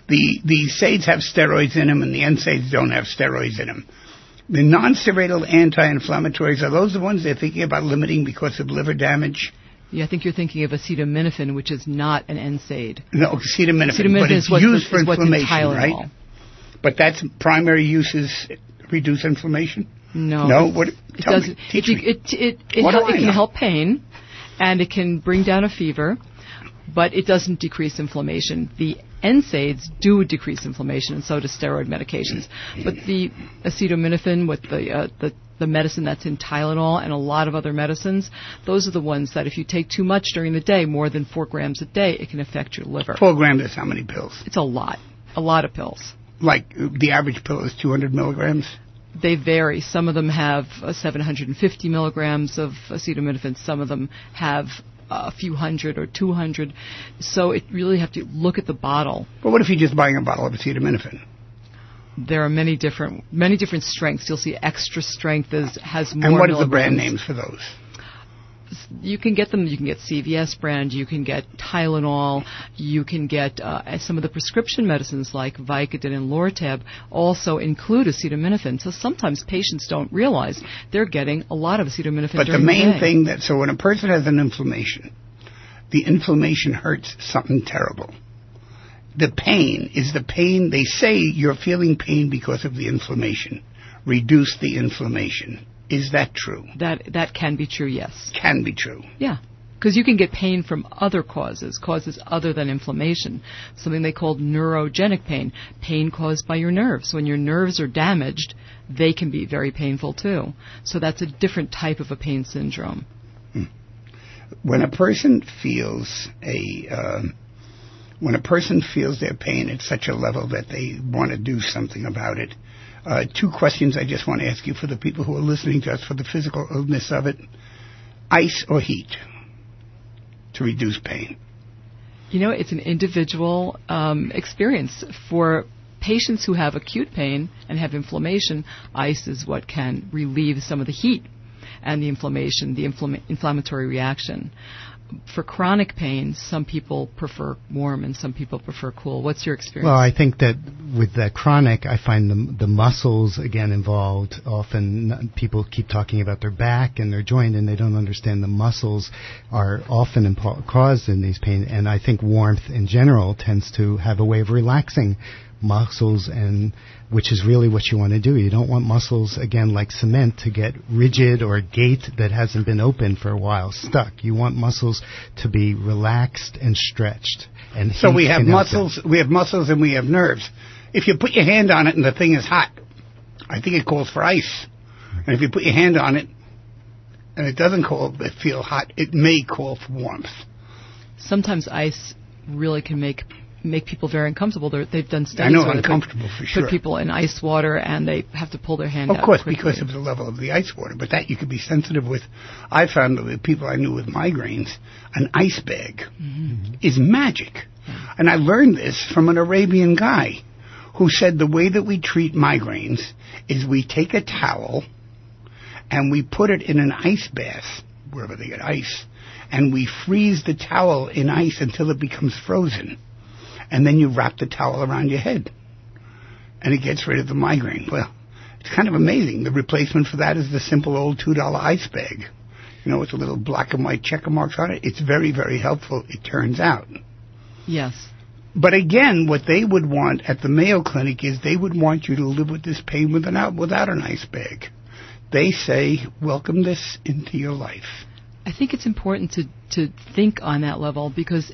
The SAIDs have steroids in them, and the NSAIDs don't have steroids in them. The non-steroidal anti-inflammatories, are those the ones they're thinking about limiting because of liver damage? Yeah, I think you're thinking of acetaminophen, which is not an NSAID. No, acetaminophen, but it's used for inflammation, right? But that's primary use is reduce inflammation? No. No? What? Tell me. Teach me. It can help pain, and it can bring down a fever, but it doesn't decrease inflammation. The NSAIDs do decrease inflammation, and so do steroid medications. But the acetaminophen with the medicine that's in Tylenol and a lot of other medicines, those are the ones that if you take too much during the day, more than 4 grams a day, it can affect your liver. 4 grams is how many pills? It's a lot of pills. Like the average pill is 200 milligrams? They vary. Some of them have 750 milligrams of acetaminophen. Some of them have a few hundred or 200. So it really have to look at the bottle. But what if you're just buying a bottle of acetaminophen? There are many different strengths. You'll see extra strength has more. And what are the milligrams. brand names for those? You can get them. You can get CVS brand. You can get Tylenol. You can get some of the prescription medicines like Vicodin and Lortab also include acetaminophen. So sometimes patients don't realize they're getting a lot of acetaminophen. But the main thing so when a person has an inflammation, the inflammation hurts something terrible. The pain is the pain. They say you're feeling pain because of the inflammation. Reduce the inflammation. Is that true? That can be true, yes. Can be true. Yeah. Because you can get pain from other causes other than inflammation. Something they call neurogenic pain caused by your nerves. When your nerves are damaged, they can be very painful too. So that's a different type of a pain syndrome. When a person feels their pain at such a level that they want to do something about it, 2 questions I just want to ask you for the people who are listening to us for the physical illness of it. Ice or heat to reduce pain? You know, it's an individual experience. For patients who have acute pain and have inflammation, ice is what can relieve some of the heat and the inflammation, the inflammatory reaction. For chronic pain, some people prefer warm and some people prefer cool. What's your experience? Well, I think that with the chronic, I find the muscles, again, involved. Often people keep talking about their back and their joint, and they don't understand the muscles are often caused in these pain. And I think warmth in general tends to have a way of relaxing muscles, and which is really what you want to do. You don't want muscles, again, like cement, to get rigid, or a gate that hasn't been open for a while stuck. You want muscles to be relaxed and stretched. And so we have muscles, and we have nerves. If you put your hand on it and the thing is hot, I think it calls for ice. And if you put your hand on it and it doesn't feel hot, it may call for warmth. Sometimes ice really can make people very uncomfortable. They've done studies. I know, where uncomfortable for sure. Put people in ice water and they have to pull their hand out. Of course, quickly. because of the level of the ice water. But that you could be sensitive with. I found that with people I knew with migraines, an ice bag is magic. And I learned this from an Arabian guy who said the way that we treat migraines is we take a towel and we put it in an ice bath, wherever they get ice, and we freeze the towel in ice until it becomes frozen. And then you wrap the towel around your head. And it gets rid of the migraine. Well, it's kind of amazing. The replacement for that is the simple old $2 ice bag. You know, with the little black and white checker marks on it. It's very, very helpful, it turns out. Yes. But again, what they would want at the Mayo Clinic is they would want you to live with this pain without an ice bag. They say, welcome this into your life. I think it's important to think on that level, because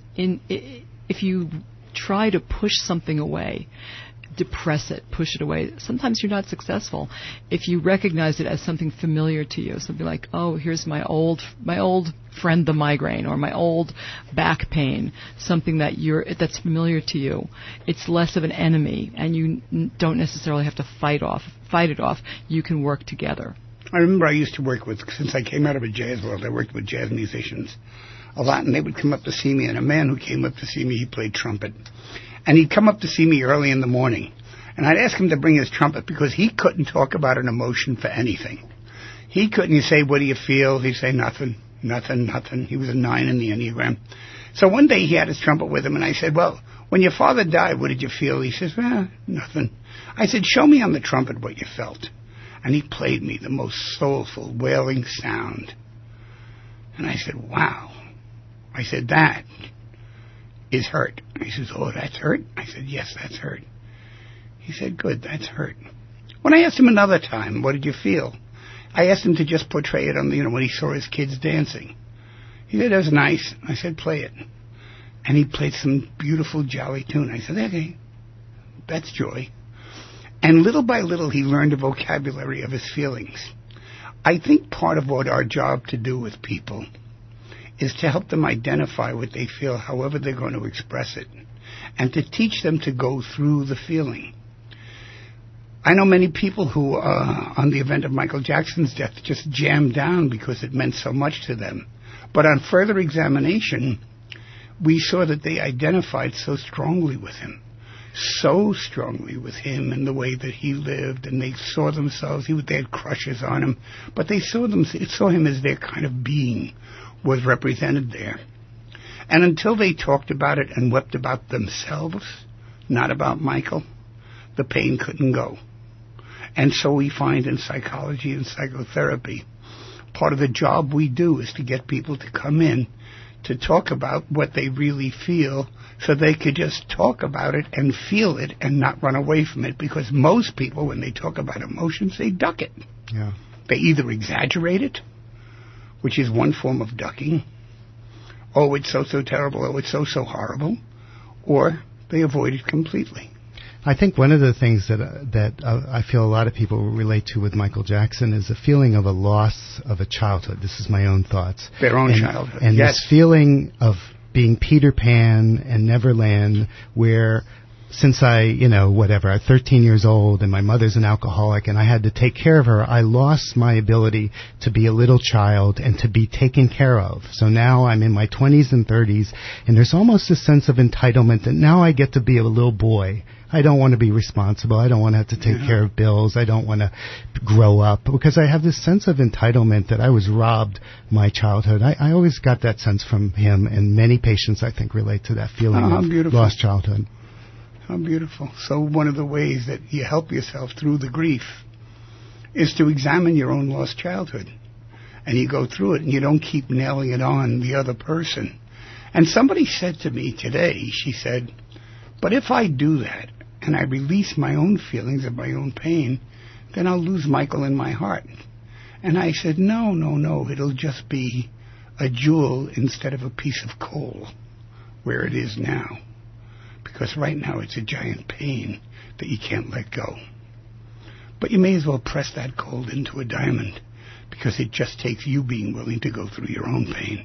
if you try to push something away, depress it, push it away, sometimes you're not successful. If you recognize it as something familiar to you, something like, oh, here's my old friend, the migraine, or my old back pain, something that's familiar to you, it's less of an enemy, and you don't necessarily have to fight it off. You can work together. I remember I used to work with, since I came out of a jazz world, I worked with jazz musicians a lot, and they would come up to see me, and a man who came up to see me, he played trumpet. And he'd come up to see me early in the morning, and I'd ask him to bring his trumpet because he couldn't talk about an emotion for anything. He couldn't. You say, what do you feel? He'd say, nothing. He was a 9 in the Enneagram. So one day he had his trumpet with him, and I said, well, When your father died, what did you feel? He says, nothing. I said, show me on the trumpet what you felt. And he played me the most soulful, wailing sound. And I said, wow. I said, that is hurt. He says, oh, that's hurt? I said, yes, that's hurt. He said, good, that's hurt. When I asked him another time, what did you feel? I asked him to just portray it on when he saw his kids dancing. He said, that was nice. I said, play it. And he played some beautiful, jolly tune. I said, okay, that's joy. And little by little, he learned the vocabulary of his feelings. I think part of what our job to do with people is to help them identify what they feel, however they're going to express it, and to teach them to go through the feeling. I know many people who, on the event of Michael Jackson's death, just jammed down because it meant so much to them. But on further examination, we saw that they identified so strongly with him and the way that he lived, and they saw themselves, they had crushes on him, but they saw him as their kind of being was represented there. And until they talked about it and wept about themselves, not about Michael, the pain couldn't go. And so we find in psychology and psychotherapy, part of the job we do is to get people to come in to talk about what they really feel so they could just talk about it and feel it and not run away from it, because most people, when they talk about emotions, they duck it. Yeah. They either exaggerate it, which is one form of ducking, oh, it's so terrible, oh, it's so horrible, or they avoid it completely. I think one of the things that I feel a lot of people relate to with Michael Jackson is a feeling of a loss of a childhood. This is my own thoughts. Their own childhood. And yes. This feeling of being Peter Pan and Neverland, where since I'm 13 years old and my mother's an alcoholic and I had to take care of her, I lost my ability to be a little child and to be taken care of. So now I'm in my 20s and 30s, and there's almost a sense of entitlement that now I get to be a little boy. I don't want to be responsible. I don't want to have to take care of bills. I don't want to grow up, because I have this sense of entitlement that I was robbed my childhood. I always got that sense from him, and many patients, I think, relate to that feeling of lost childhood. How beautiful. So one of the ways that you help yourself through the grief is to examine your own lost childhood. And you go through it, and you don't keep nailing it on the other person. And somebody said to me today, she said, but if I do that, and I release my own feelings of my own pain, then I'll lose Michael in my heart. And I said, no, it'll just be a jewel instead of a piece of coal where it is now. Because right now it's a giant pain that you can't let go. But you may as well press that coal into a diamond, because it just takes you being willing to go through your own pain.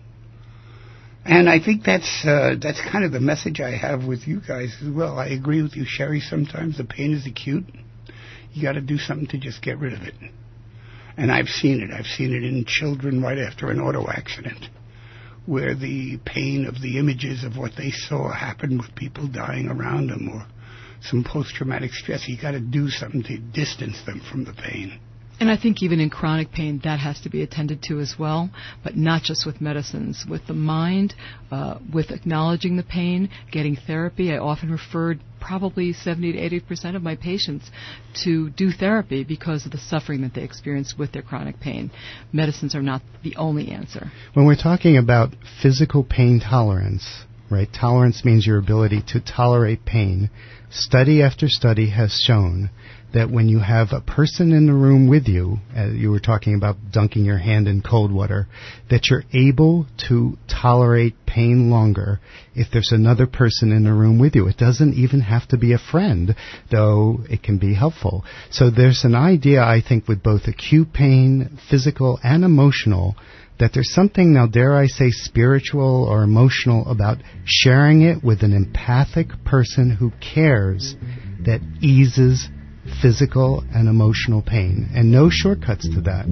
And I think that's kind of the message I have with you guys as well. I agree with you, Sherry. Sometimes the pain is acute. You got to do something to just get rid of it. And I've seen it. I've seen it in children right after an auto accident, where the pain of the images of what they saw happen with people dying around them, or some post-traumatic stress. You got to do something to distance them from the pain. And I think even in chronic pain, that has to be attended to as well, but not just with medicines. With the mind, with acknowledging the pain, getting therapy. I often referred probably 70 to 80% of my patients to do therapy because of the suffering that they experience with their chronic pain. Medicines are not the only answer. When we're talking about physical pain tolerance, right? Tolerance means your ability to tolerate pain. Study after study has shown that when you have a person in the room with you, you were talking about dunking your hand in cold water, that you're able to tolerate pain longer if there's another person in the room with you. It doesn't even have to be a friend, though it can be helpful. So there's an idea, I think, with both acute pain, physical and emotional, that there's something, now dare I say spiritual or emotional, about sharing it with an empathic person who cares, that eases physical and emotional pain, and no shortcuts to that.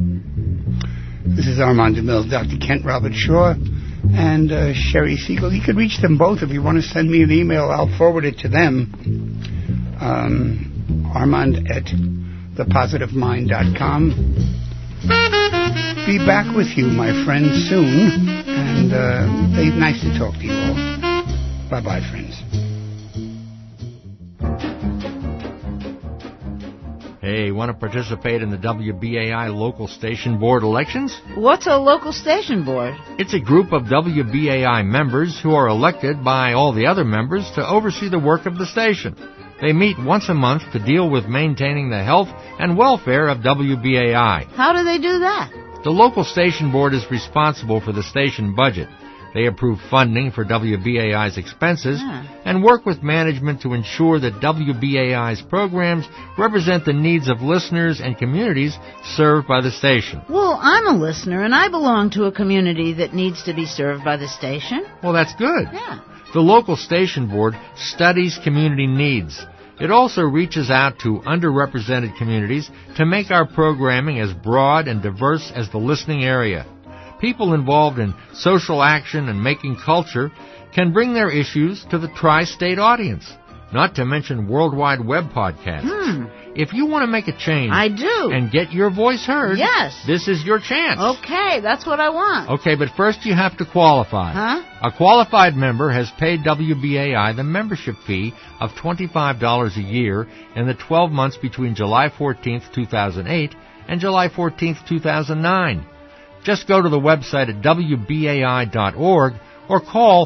This is Armand DeMille, Dr. Kent Robert Shaw, and Sherry Siegel. You could reach them both. If you want to send me an email, I'll forward it to them. Armand at thepositivemind.com. Be back with you, my friends, soon, and nice to talk to you all. Bye-bye, friends. Hey, want to participate in the WBAI local station board elections? What's a local station board? It's a group of WBAI members who are elected by all the other members to oversee the work of the station. They meet once a month to deal with maintaining the health and welfare of WBAI. How do they do that? The local station board is responsible for the station budget. They approve funding for WBAI's expenses and work with management to ensure that WBAI's programs represent the needs of listeners and communities served by the station. Well, I'm a listener, and I belong to a community that needs to be served by the station. Well, that's good. Yeah. The local station board studies community needs. It also reaches out to underrepresented communities to make our programming as broad and diverse as the listening area. People involved in social action and making culture can bring their issues to the tri-state audience, not to mention worldwide web podcasts. If you want to make a change I do. and get your voice heard, Yes. this is your chance. Okay, that's what I want. Okay, but first you have to qualify. Huh? A qualified member has paid WBAI the membership fee of $25 a year in the 12 months between July 14th, 2008 and July 14th, 2009. Just go to the website at WBAI.org or call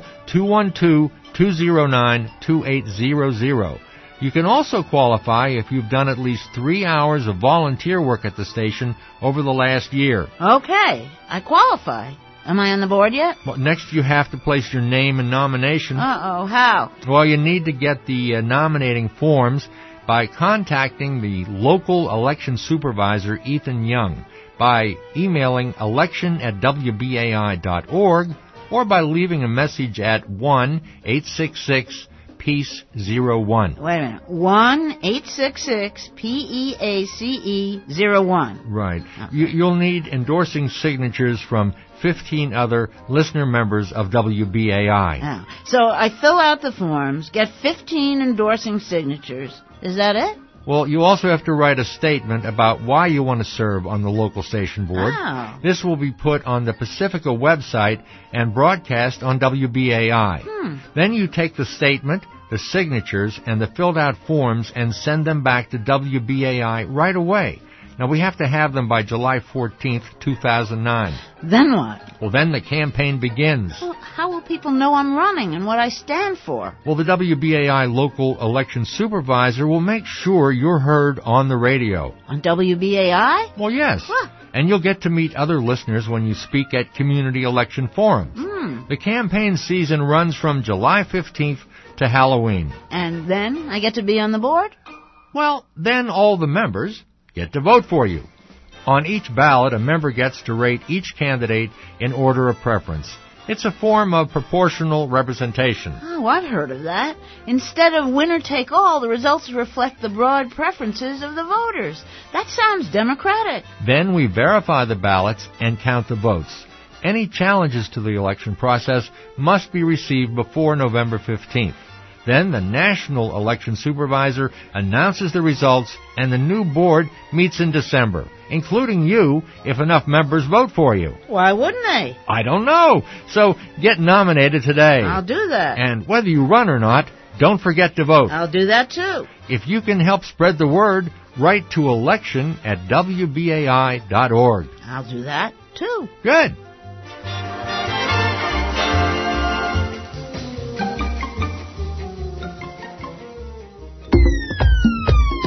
212-209-2800. You can also qualify if you've done at least 3 hours of volunteer work at the station over the last year. Okay, I qualify. Am I on the board yet? Well, next you have to place your name in nomination. Uh-oh, how? Well, you need to get the nominating forms by contacting the local election supervisor, Ethan Young, by emailing election@wbai.org or by leaving a message at 1-866-PEACE-01. Wait a minute. 1-866-PEACE-01. Right. Okay. You'll need endorsing signatures from 15 other listener members of WBAI. Oh. So I fill out the forms, get 15 endorsing signatures. Is that it? Well, you also have to write a statement about why you want to serve on the local station board. Oh. This will be put on the Pacifica website and broadcast on WBAI. Then you take the statement, the signatures, and the filled out forms and send them back to WBAI right away. Now, we have to have them by July 14th, 2009. Then what? Well, then the campaign begins. Well, how will people know I'm running and what I stand for? Well, the WBAI local election supervisor will make sure you're heard on the radio. On WBAI? Well, yes. Huh. And you'll get to meet other listeners when you speak at community election forums. The campaign season runs from July 15th to Halloween. And then I get to be on the board? Well, then all the members get to vote for you. On each ballot, a member gets to rate each candidate in order of preference. It's a form of proportional representation. Oh, I've heard of that. Instead of winner take all, the results reflect the broad preferences of the voters. That sounds democratic. Then we verify the ballots and count the votes. Any challenges to the election process must be received before November 15th. Then the National Election Supervisor announces the results, and the new board meets in December, including you if enough members vote for you. Why wouldn't they? I don't know. So get nominated today. I'll do that. And whether you run or not, don't forget to vote. I'll do that too. If you can help spread the word, write to election@wbai.org. I'll do that too. Good.